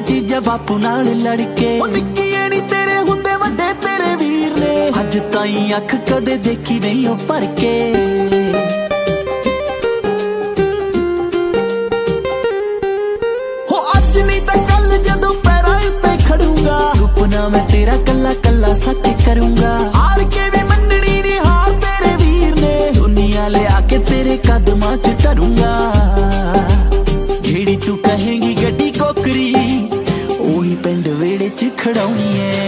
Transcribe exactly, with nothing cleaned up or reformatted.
चीजा बापू नाल लड़के निक्किए नी तेरे हुंदे वड्डे तेरे वीर ने अज ताई अख कदे देखी नहीं ओ भर के हो अज नहीं तां कल जदों पैरां उत्ते खड़ूंगा सुपना मैं तेरा कल्ला कल्ला सच करूंगा हार के भी मननी नी हार तेरे वीर ने दुनिया ले आके तेरे कदमां च धरूंगा जेड़ी तू कहेंगी गड्डी कोकरी ओही पिंड वेड़े च खड़ाउणी है।